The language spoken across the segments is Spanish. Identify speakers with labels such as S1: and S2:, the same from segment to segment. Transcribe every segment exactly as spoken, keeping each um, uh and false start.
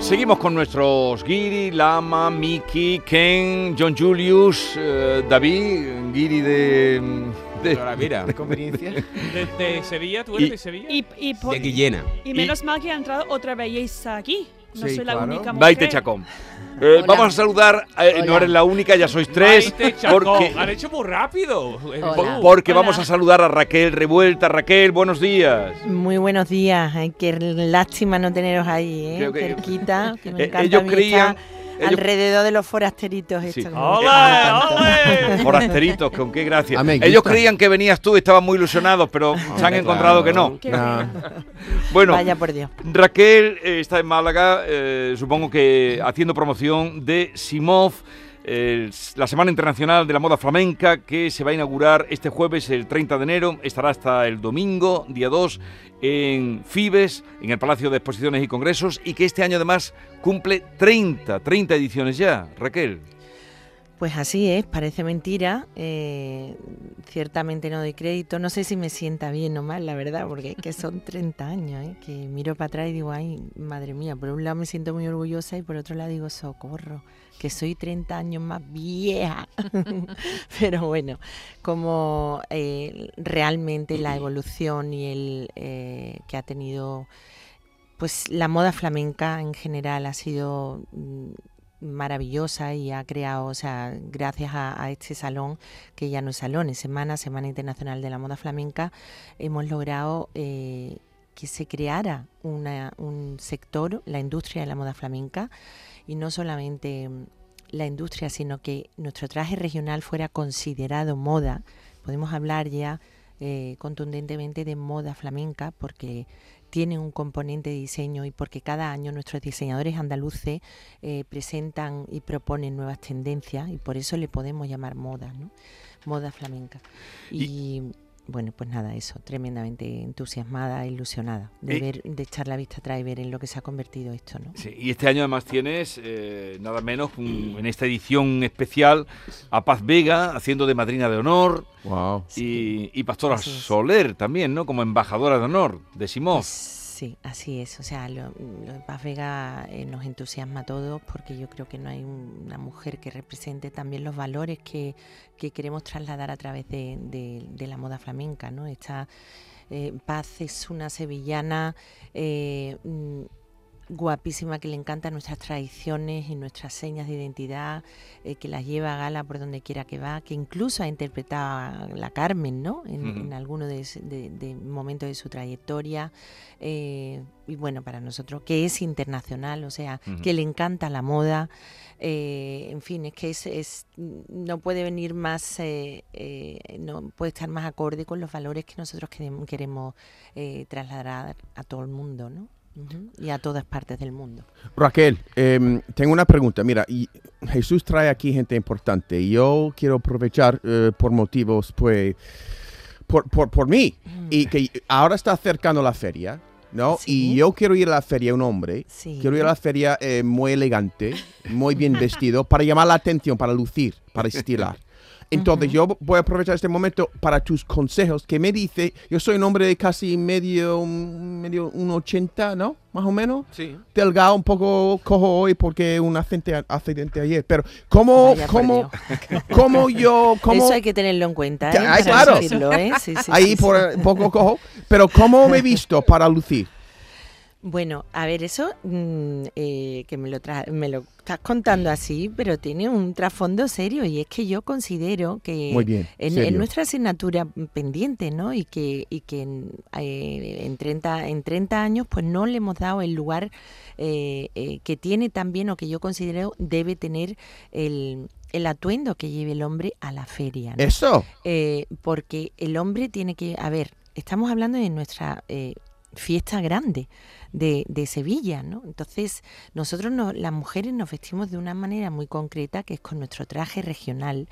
S1: Seguimos con nuestros Guiri, Lama, Miki, Ken, John Julius, eh, David, Guiri de... de
S2: Ahora, mira,
S3: ¿De conveniencia?
S4: De, de Sevilla, ¿tú eres
S1: Y-
S4: de Sevilla?
S5: Y, y, por-
S2: de Guillena.
S5: y menos mal que ha entrado otra belleza aquí. No
S3: Sí,
S5: soy la
S3: claro.
S5: única mujer.
S1: Maite Chacón. Eh,
S6: Hola.
S1: vamos a saludar, eh, no
S6: Hola.
S1: eres la única, ya sois tres,
S4: Maite Chacón,
S1: porque,
S4: han hecho muy rápido.
S6: Hola.
S1: porque
S5: Hola.
S1: vamos a saludar a Raquel Revuelta. Raquel, buenos días.
S7: Muy buenos días, ay, qué lástima no teneros ahí, ¿eh?
S1: Creo que-
S7: cerquita, que me
S1: Eh,
S7: encanta
S1: ellos
S7: a mí
S1: creían-
S7: estar
S1: ellos-
S7: alrededor de los forasteritos.
S1: Sí.
S7: Esto, que me
S4: ¡Ole,
S7: encanta tanto.
S4: ole!
S1: Forasteritos, con qué gracia.
S3: Amiguita.
S1: Ellos creían que venías tú, estaban muy ilusionados, pero se han encontrado que no.
S5: Qué
S3: Nah.
S1: Bueno,
S7: Vaya por Dios.
S1: Raquel eh, está en Málaga, eh, supongo que haciendo promoción de Simov, eh, la Semana Internacional de la Moda Flamenca, que se va a inaugurar este jueves, el treinta de enero, estará hasta el domingo, día dos, en Fibes, en el Palacio de Exposiciones y Congresos, y que este año además cumple treinta, treinta ediciones ya, Raquel.
S7: Pues así es, parece mentira, eh, ciertamente no doy crédito, no sé si me sienta bien o mal, la verdad, porque es que son treinta años, ¿eh? Que miro para atrás y digo, ay, madre mía, por un lado me siento muy orgullosa y por otro lado digo, socorro, que soy treinta años más vieja. Pero bueno, como eh, realmente la evolución y el eh, que ha tenido, pues la moda flamenca en general ha sido mm, maravillosa y ha creado, o sea, gracias a, a este salón, que ya no es salón, es semana, Semana Internacional de la Moda Flamenca, hemos logrado eh, que se creara una, un sector, la industria de la moda flamenca, y no solamente mm, la industria, sino que nuestro traje regional fuera considerado moda. Podemos hablar ya eh, contundentemente de moda flamenca, porque tiene un componente de diseño y porque cada año nuestros diseñadores andaluces eh, presentan y proponen nuevas tendencias, y por eso le podemos llamar moda, ¿no? Moda flamenca. Y, y bueno, pues nada, eso, tremendamente entusiasmada, ilusionada de
S1: Y-
S7: ver, de echar la vista atrás y ver en lo que se ha convertido esto, ¿no?
S1: Sí, y este año además tienes, eh, nada menos, un- en esta edición especial, a Paz Vega haciendo de madrina de honor,
S3: Wow.
S1: y, y Pastora
S7: Así es.
S1: Soler también, ¿no? Como embajadora de honor de Simov.
S7: Sí, así es. O sea, lo, lo de Paz Vega eh, nos entusiasma a todos, porque yo creo que no hay un- una mujer que represente también los valores que, que queremos trasladar a través de, de- de la moda flamenca, ¿no? Esta eh, Paz es una sevillana eh, mm, guapísima, que le encantan nuestras tradiciones y nuestras señas de identidad, eh, que las lleva a gala por donde quiera que va, que incluso ha interpretado a la Carmen, ¿no? En,
S1: Ujú.
S7: en alguno de, su- de- de momentos de su trayectoria. Eh, y bueno, para nosotros, que es internacional, o sea,
S1: Ujú.
S7: que le encanta la moda. Eh, en fin, es que es, es- no puede venir más, eh, eh, no puede estar más acorde con los valores que nosotros queremos, queremos eh, trasladar a todo el mundo, ¿no? Ujú, y a todas partes del mundo.
S3: Raquel, em, tengo una pregunta. Mira, y Jesús trae aquí gente importante. Y yo quiero aprovechar eh, por motivos, pues, por, por, por mí. Y que ahora está acercando la feria, ¿no?
S7: Sí.
S3: Y yo quiero ir a la feria, un hombre.
S7: Sí.
S3: Quiero ir a la feria eh, muy elegante, muy bien vestido, para llamar la atención, para lucir, para estilar. Entonces
S7: Ujú.
S3: yo voy a aprovechar este momento para tus consejos, que me dice, yo soy un hombre de casi medio, medio un ochenta, ¿no? Más o menos.
S2: Sí.
S3: Delgado, un poco cojo hoy porque un accidente, accidente ayer. Pero ¿cómo,
S7: Vaya por
S3: cómo,
S7: Dios.
S3: cómo yo, cómo,
S7: Eso hay que tenerlo en cuenta, ¿eh?
S3: Ya, ay,
S7: Para
S3: claro.
S7: decirlo, ¿eh? Sí, sí,
S3: ahí
S7: sí,
S3: por
S7: sí.
S3: un poco cojo, pero cómo me he visto para lucir?
S7: Bueno, a ver, eso mm, eh, que me lo, tra- me lo estás contando así, pero tiene un trasfondo serio, y es que yo considero que
S3: Muy bien,
S7: en,
S3: serio.
S7: en nuestra asignatura pendiente, ¿no? Y que, y que en, eh, en, treinta, en treinta años pues no le hemos dado el lugar eh, eh, que tiene también, o que yo considero debe tener el, el atuendo que lleve el hombre a la feria, ¿no?
S3: Eso.
S7: Eh, porque el hombre tiene que, a ver, estamos hablando de nuestra eh, fiesta grande de, de Sevilla, ¿no? Entonces, nosotros no, las mujeres nos vestimos de una manera muy concreta, que es con nuestro traje regional,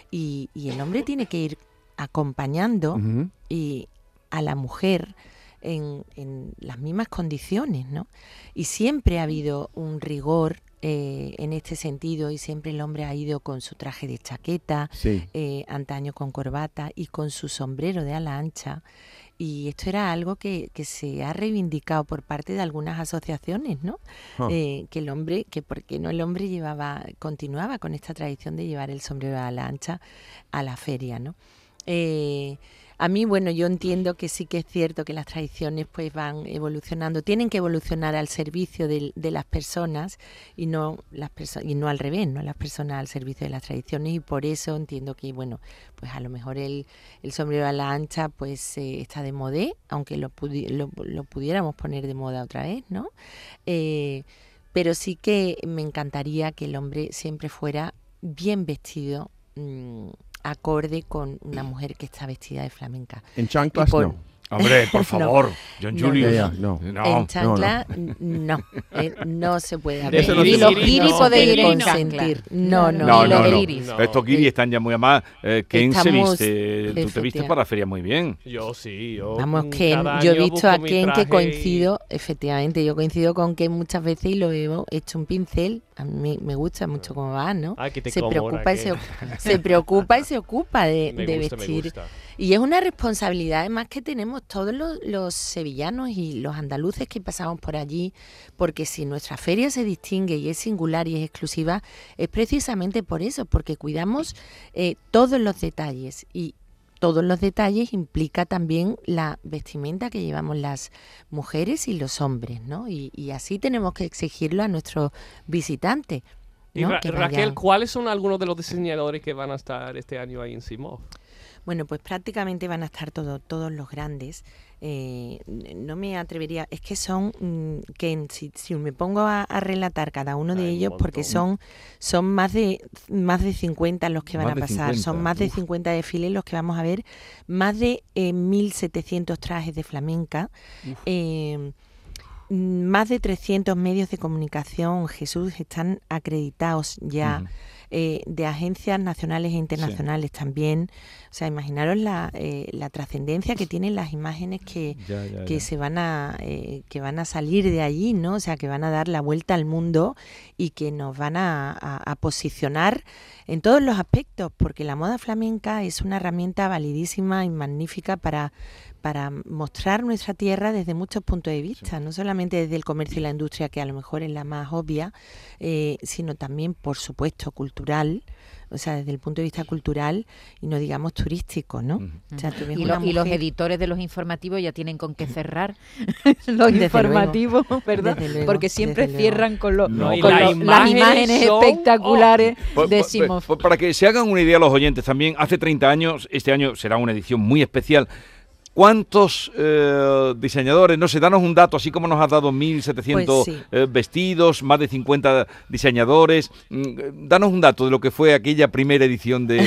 S7: y, y el hombre tiene que ir acompañando
S3: Ujú.
S7: y a la mujer en, en las mismas condiciones, ¿no? Y siempre ha habido un rigor eh, en este sentido, y siempre el hombre ha ido con su traje de chaqueta,
S3: Sí.
S7: eh, antaño con corbata y con su sombrero de ala ancha, y esto era algo que, que se ha reivindicado por parte de algunas asociaciones, ¿no?
S3: Oh.
S7: Eh, que el hombre, que por qué no el hombre llevaba, continuaba con esta tradición de llevar el sombrero a la ancha a la feria, ¿no? Eh, a mí, bueno, yo entiendo que sí que es cierto que las tradiciones pues van evolucionando, tienen que evolucionar al servicio de, de las personas y no las perso- y no al revés, no las personas al servicio de las tradiciones, y por eso entiendo que, bueno, pues a lo mejor el, el sombrero a la ancha pues eh, está de modé, aunque lo, pudi- lo, lo pudiéramos poner de moda otra vez, ¿no? Eh, pero sí que me encantaría que el hombre siempre fuera bien vestido, mmm, acorde con una mujer que está vestida de flamenca.
S3: En chanclas,
S7: por-
S3: no.
S1: Hombre, por
S7: No.
S1: favor, John
S7: No,
S1: Julius.
S3: Ya, ya, no.
S1: No.
S7: en chancla, n- no, eh, no se puede haber.
S3: Eso no
S2: Y
S3: se
S2: los
S3: puede.
S2: guiris
S7: no
S2: puede
S7: se
S2: ir
S7: puede
S2: en
S7: consentir.
S2: chancla.
S7: No, no,
S1: No,
S2: y
S1: no,
S2: los
S1: no.
S2: guiris.
S4: No.
S1: Estos guiris están ya muy amados. Eh, Ken se
S7: Estamos-
S1: viste, tú te vistes
S7: efectivamente.
S1: para la feria muy bien.
S4: Yo sí, yo.
S7: Vamos,
S4: mm,
S7: Ken,
S4: cada
S7: yo he
S4: año
S7: visto
S4: busco
S7: a
S4: mi
S7: Ken que
S4: traje y-
S7: coincido, efectivamente, yo coincido con Ken muchas veces y lo veo hecho un pincel. A mí me gusta mucho cómo va, ¿no?
S4: Ay, que te
S7: se
S4: como
S7: preocupa
S4: ahora,
S7: y se,
S4: Ken.
S7: oc- se preocupa y se ocupa de,
S4: Me
S7: de
S4: gusta, me
S7: vestir.
S4: gusta.
S7: Y es una responsabilidad además que tenemos todos los, los sevillanos y los andaluces que pasamos por allí, porque si nuestra feria se distingue y es singular y es exclusiva, es precisamente por eso, porque cuidamos eh, todos los detalles, y todos los detalles implica también la vestimenta que llevamos las mujeres y los hombres, ¿no? Y, y así tenemos que exigirlo a nuestros visitantes.
S4: Y
S7: ¿no?
S4: Ra-
S7: Que
S4: Raquel,
S7: vayan-
S4: ¿cuáles son algunos de los diseñadores que van a estar este año ahí en Simov?
S7: Bueno, pues prácticamente van a estar todo, todos los grandes. Eh, no me atrevería, es que son, mm, que si, si me pongo a, a relatar cada uno de
S4: Hay un
S7: ellos, porque
S4: montón.
S7: son son más de más de cincuenta los que van
S1: Más
S7: a
S1: de
S7: pasar, son
S1: cincuenta,
S7: más de
S1: uf.
S7: cincuenta desfiles los que vamos a ver, más de eh, mil setecientos trajes de flamenca, eh, mm, más de trescientos medios de comunicación, Jesús, están acreditados ya.
S1: Ujú.
S7: Eh, de agencias nacionales e internacionales también. O sea, imaginaros la, eh, la trascendencia que tienen las imágenes que,
S1: Ya, ya,
S7: que
S1: ya.
S7: se van a eh, que van a salir de allí, ¿no? O sea, que van a dar la vuelta al mundo y que nos van a, a, a posicionar en todos los aspectos, porque la moda flamenca es una herramienta validísima y magnífica para para mostrar nuestra tierra desde muchos puntos de vista, no solamente desde el comercio y la industria, que a lo mejor es la más obvia, eh, sino también, por supuesto, cultural, o sea, desde el punto de vista cultural y no digamos turístico, ¿no?
S1: Ujú.
S7: O sea, tú ves
S2: Y,
S7: una
S2: lo- y los
S7: mujer-
S2: editores de los informativos ya tienen con qué cerrar los
S7: Desde
S2: informativos, ¿verdad?
S7: desde luego,
S2: Porque siempre
S7: desde luego.
S2: cierran con, lo-
S1: No,
S2: con
S1: y las
S2: lo- las
S4: imágenes
S2: imágenes
S4: son-
S2: espectaculares
S1: Pues-
S2: de
S1: pues-
S2: Simov.
S1: pues para que se hagan una idea los oyentes también, hace treinta años, este año será una edición muy especial. ¿Cuántos eh, diseñadores, no sé, danos un dato, así como nos has dado mil setecientos
S7: Pues sí.
S1: eh, vestidos, más de cincuenta diseñadores, mm, danos un dato de lo que fue aquella primera edición de...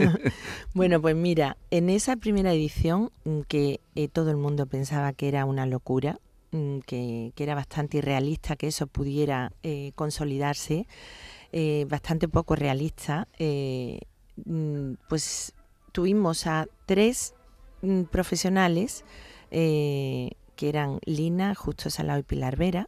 S7: Bueno, pues mira, en esa primera edición, mm, que eh, todo el mundo pensaba que era una locura, mm, que, que era bastante irrealista que eso pudiera eh, consolidarse, eh, bastante poco realista, eh, mm, pues tuvimos a tres mm, profesionales eh, que eran Lina, Justo Salao y Pilar Vera,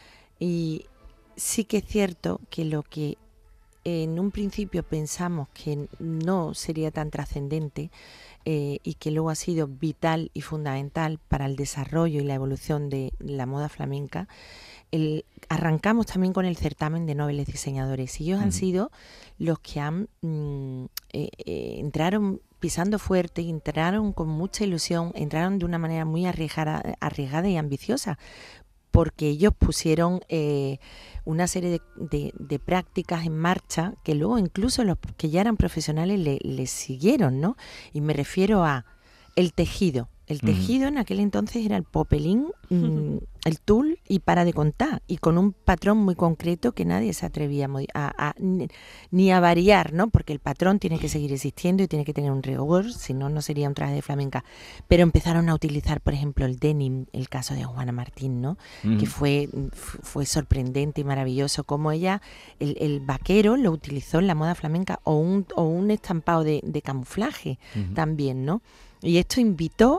S7: y sí que es cierto que lo que en un principio pensamos que no sería tan trascendente eh, y que luego ha sido vital y fundamental para el desarrollo y la evolución de la moda flamenca, el, arrancamos también con el certamen de nobles diseñadores, y ellos han
S1: Ujú.
S7: sido los que han mm, eh, eh, entraron pisando fuerte, entraron con mucha ilusión, entraron de una manera muy arriesgada, arriesgada y ambiciosa, porque ellos pusieron eh, una serie de, de- de prácticas en marcha que luego incluso los que ya eran profesionales le, le siguieron, ¿no? Y me refiero a el tejido. El
S1: Ujú.
S7: tejido en aquel entonces era el popelín, mm, el tul y para de contar, y con un patrón muy concreto que nadie se atrevía a, modi- a- a- ni, ni a variar, ¿no? Porque el patrón tiene que seguir existiendo y tiene que tener un rigor, si no, no sería un traje de flamenca. Pero empezaron a utilizar, por ejemplo, el denim, el caso de Juana Martín, ¿no? Que fue, f- fue sorprendente y maravilloso como ella, el, el vaquero lo utilizó en la moda flamenca, o un, o un estampado de, de camuflaje
S1: Ujú.
S7: también, ¿no? Y esto invitó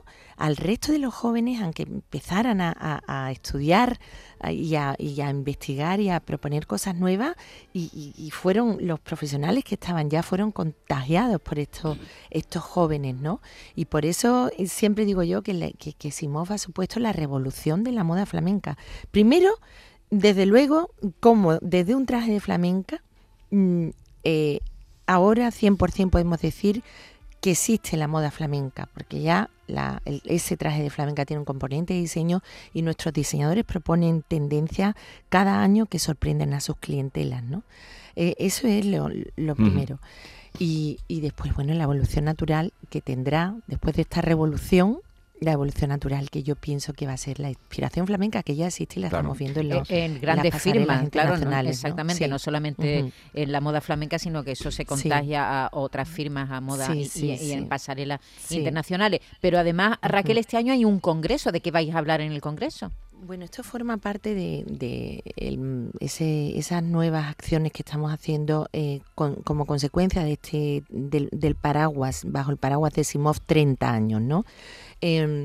S7: al resto de los jóvenes a que empezaran a, a, a estudiar a, y, a, y a investigar y a proponer cosas nuevas, y, y, y fueron los profesionales que estaban ya fueron contagiados por estos estos jóvenes, ¿no? Y por eso siempre digo yo que, le, que, que Simov ha supuesto la revolución de la moda flamenca. Primero, desde luego, como desde un traje de flamenca, mmm, eh, ahora cien por ciento podemos decir que existe la moda flamenca, porque ya la, el, ese traje de flamenca tiene un componente de diseño y nuestros diseñadores proponen tendencias cada año que sorprenden a sus clientelas, ¿no? Eh, eso es lo, lo primero. Uh-huh. Y, y después, bueno, la evolución natural que tendrá, después de esta revolución, la evolución natural que yo pienso que va a ser la inspiración flamenca, que ya existe y la claro. estamos viendo en, los,
S2: en grandes
S7: en
S2: firmas, claro, ¿no? Exactamente,
S7: ¿no? Sí.
S2: no solamente
S7: uh-huh.
S2: en la moda flamenca, sino que eso se contagia sí. a otras firmas, a moda
S7: sí,
S2: y,
S7: sí,
S2: y,
S7: sí.
S2: y en pasarelas
S7: sí.
S2: internacionales. Pero además, Raquel, este año hay un congreso. ¿De qué vais a hablar en el congreso?
S7: Bueno, esto forma parte de, de el, ese, esas nuevas acciones que estamos haciendo eh, con, como consecuencia de este del, del paraguas, bajo el paraguas de Simov, treinta años, ¿no? Eh,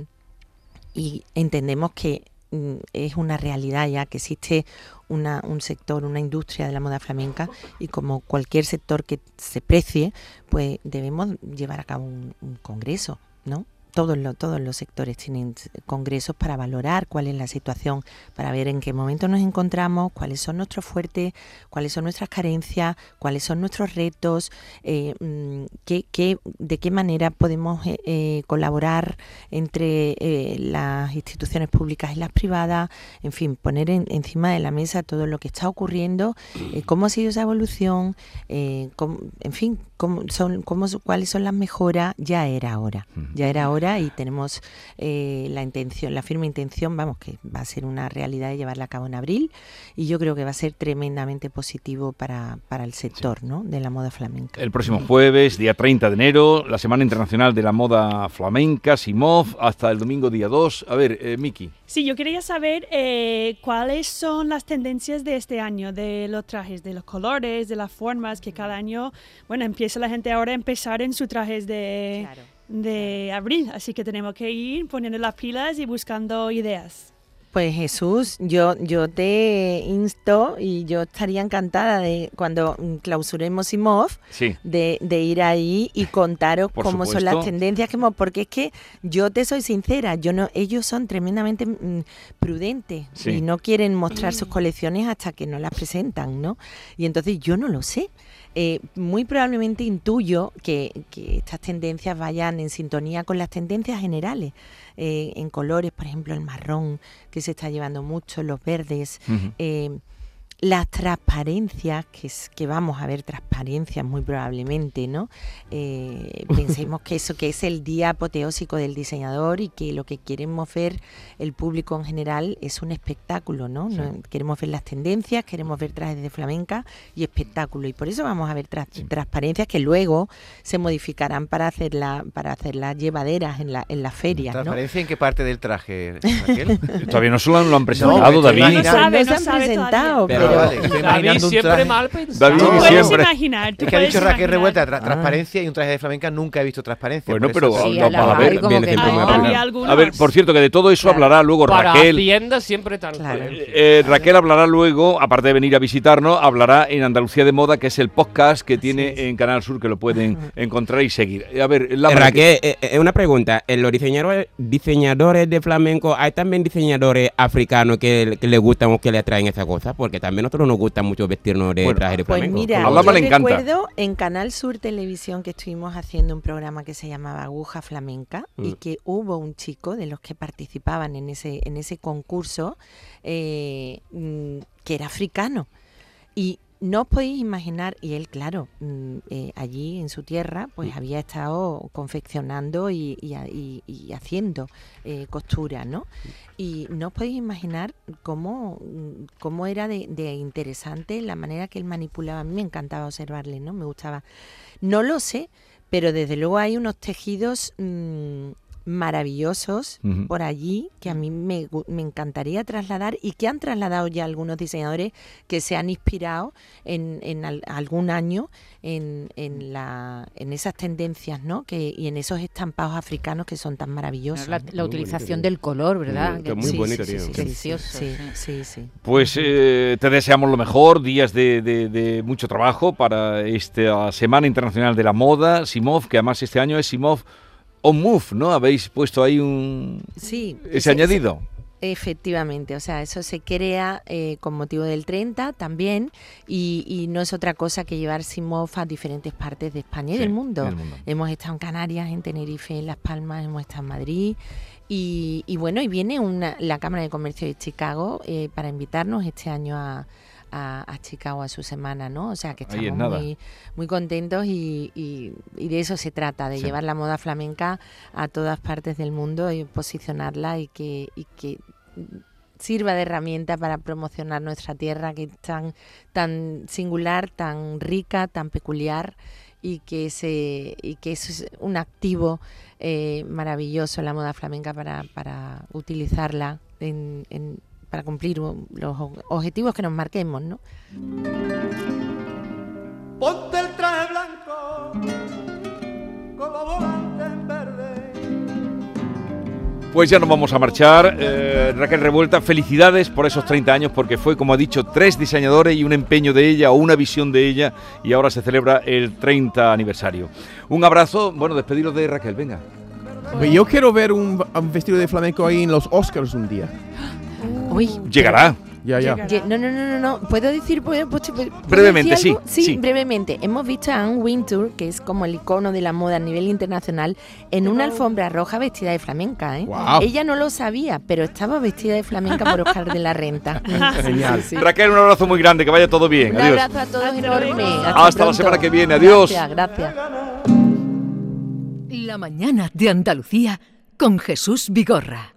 S7: y entendemos que mm, es una realidad ya que existe una, un sector, una industria de la moda flamenca, y como cualquier sector que se precie, pues debemos llevar a cabo un, un congreso, ¿no? Todos los, todos los sectores tienen congresos para valorar cuál es la situación, para ver en qué momento nos encontramos, cuáles son nuestros fuertes, cuáles son nuestras carencias, cuáles son nuestros retos, eh, qué, qué, de qué manera podemos eh, eh, colaborar entre eh, las instituciones públicas y las privadas, en fin, poner en, encima de la mesa todo lo que está ocurriendo, eh, cómo ha sido esa evolución, eh, cómo, en fin, cómo son, cómo, cuáles son las mejoras. Ya era hora, ya era hora. Y tenemos eh, la intención, la firme intención, vamos, que va a ser una realidad de llevarla a cabo en abril, y yo creo que va a ser tremendamente positivo para, para el sector, sí. ¿no? de la moda flamenca.
S1: El próximo jueves, día treinta de enero, la Semana Internacional de la Moda Flamenca, Simov, hasta el domingo día dos. A ver, eh, Miki.
S5: Sí, yo quería saber eh, cuáles son las tendencias de este año, de los trajes, de los colores, de las formas, que cada año, bueno, empieza la gente ahora a empezar en sus trajes de... Claro. de abril, así que tenemos que ir poniendo las pilas y buscando ideas.
S7: Pues Jesús, yo yo te insto y yo estaría encantada de cuando clausuremos Simov,
S1: sí.
S7: de, de ir ahí y contaros
S1: Por
S7: cómo
S1: supuesto.
S7: son las tendencias, que hemos, porque es que yo te soy sincera, yo no, ellos son tremendamente mm, prudentes
S1: sí.
S7: y no quieren mostrar sus colecciones hasta que no las presentan, ¿no? Y entonces yo no lo sé. Eh, muy probablemente intuyo que, que estas tendencias vayan en sintonía con las tendencias generales, eh, en colores, por ejemplo, el marrón, que se está llevando mucho, los verdes, uh-huh. eh, las transparencias, que, es, que vamos a ver transparencias muy probablemente, ¿no? Eh, pensemos que eso que es el día apoteósico del diseñador y que lo que queremos ver el público en general es un espectáculo, ¿no? Sí. ¿no? Queremos ver las tendencias, queremos ver trajes de flamenca y espectáculo, y por eso vamos a ver tra- sí. transparencias que luego se modificarán para hacer la, para hacer las llevaderas en la en las ferias, ¿no?
S6: ¿Transparencia en qué parte del traje, Raquel?
S1: Todavía no se lo han, lo han presentado,
S6: no,
S1: David.
S5: No sabe,
S7: no
S5: no
S7: se
S5: sabe
S7: han presentado,
S5: pero...
S7: pero...
S6: Vale, estoy
S4: David
S6: un
S4: siempre
S6: traje.
S4: mal pensado.
S1: David
S5: Tú puedes
S1: siempre.
S5: imaginar, tú
S6: Es que ha
S5: puedes
S6: dicho Raquel
S5: imaginar.
S6: Revuelta tra-
S1: Ah.
S6: transparencia y un traje de flamenca nunca he visto transparencia.
S1: Bueno,
S6: por
S1: pero
S6: eso-
S2: Sí,
S1: no,
S2: a la
S1: a ver,
S2: Javi como
S3: bien
S2: que
S3: ejemplo,
S2: no.
S3: me ha
S5: Había algunos.
S1: A ver, por cierto, que de todo eso
S7: Claro.
S1: hablará luego
S4: Para
S1: Raquel.
S4: Hacienda siempre tan
S7: Claro.
S1: Eh, Raquel hablará luego, aparte de venir a visitarnos, hablará en Andalucía de Moda, que es el podcast que tiene
S7: sí.
S1: en Canal Sur, que lo pueden encontrar y seguir. A ver, la
S8: Raquel, eh, eh, una pregunta. En los diseñadores, diseñadores de flamenco, ¿hay también diseñadores africanos que, que les gustan o que le atraen esa cosa? Porque también a nosotros nos gusta mucho vestirnos de
S1: Bueno,
S8: traje de
S7: Pues
S8: flamenco.
S7: mira,
S1: A Lama
S7: yo
S1: le encanta.
S7: recuerdo en Canal Sur Televisión que estuvimos haciendo un programa que se llamaba Aguja Flamenca,
S8: Mm.
S7: y que hubo un chico de los que participaban en ese en ese concurso eh, mm, que era africano. Y no os podéis imaginar, y él, claro, mm, eh, allí en su tierra, pues había estado confeccionando y, y, y, y haciendo eh, costura, ¿no? Y no os podéis imaginar cómo, cómo era de, de interesante la manera que él manipulaba. A mí me encantaba observarle, ¿no? Me gustaba. No lo sé, pero desde luego hay unos tejidos mmm, maravillosos
S1: Ujú.
S7: por allí que a mí me, gu- me encantaría trasladar y que han trasladado ya algunos diseñadores que se han inspirado en, en al- algún año en, en, la, en esas tendencias, ¿no? Que, y en esos estampados africanos que son tan maravillosos.
S2: La,
S7: ¿no?
S2: la
S8: Muy
S2: utilización
S8: bonito,
S2: del color, ¿verdad?
S8: Muy-
S2: Que-
S8: muy
S7: Sí,
S8: bonito,
S7: sí,
S8: tío.
S7: sí, sí,
S2: Precioso,
S7: sí,
S2: sí.
S7: sí, sí.
S1: Pues eh, te deseamos lo mejor, días de, de- de mucho trabajo para esta Semana Internacional de la Moda, Simov, que además este año es Simov On Move, ¿no? Habéis puesto ahí un
S7: Sí,
S1: ese
S7: sí,
S1: añadido.
S7: efectivamente, o sea, eso se crea eh, con motivo del treinta también y, y no es otra cosa que llevar Simov a diferentes partes de España y
S1: Sí,
S7: del mundo.
S1: del mundo.
S7: Hemos estado en Canarias, en Tenerife, en Las Palmas, hemos estado en Madrid y, y bueno, y viene una, la Cámara de Comercio de Chicago eh, para invitarnos este año a, a, a Chicago a su semana, ¿no? O sea, que
S1: Ahí es
S7: estamos
S1: nada.
S7: muy, muy contentos y, y- y de eso se trata, de
S1: Sí.
S7: llevar la moda flamenca a todas partes del mundo y posicionarla y que, y que sirva de herramienta para promocionar nuestra tierra que es tan, tan singular, tan rica, tan peculiar y que se y que es un activo eh, maravilloso la moda flamenca para, para utilizarla en, en- para cumplir um, los o- objetivos que nos marquemos, ¿no?
S9: Ponte el traje blanco como volante en verde.
S1: Pues ya nos vamos a marchar. Eh, Raquel Revuelta, felicidades por esos treinta años, porque fue, como ha dicho, tres diseñadores y un empeño de ella o una visión de ella, y ahora se celebra el treinta aniversario. Un abrazo. Bueno, despediros de Raquel, venga.
S3: Yo quiero ver un, un vestido de flamenco ahí en los Oscars un día.
S7: Uy,
S1: Llegará.
S3: Ya, ya.
S5: Llegará.
S7: Ye- No, no, no, no, no. ¿Puedo decir? ¿Puedo, puedo- puedo
S1: Brevemente,
S7: decir algo?
S1: sí, sí.
S7: brevemente. Hemos visto a Anne Wintour, que es como el icono de la moda a nivel internacional, en una alfombra roja vestida de flamenca. ¿eh?
S3: Guau.
S7: Ella no lo sabía, pero estaba vestida de flamenca por Oscar de la Renta.
S3: Genial.
S7: Sí.
S1: Raquel, un abrazo muy grande, que vaya todo bien.
S7: Un
S1: Adiós.
S7: abrazo a todos
S5: Hasta
S7: enorme.
S5: luego.
S7: Hasta,
S1: Hasta la
S7: pronto.
S1: semana que viene. Adiós.
S7: Gracias, gracias.
S10: La mañana de Andalucía con Jesús Vigorra.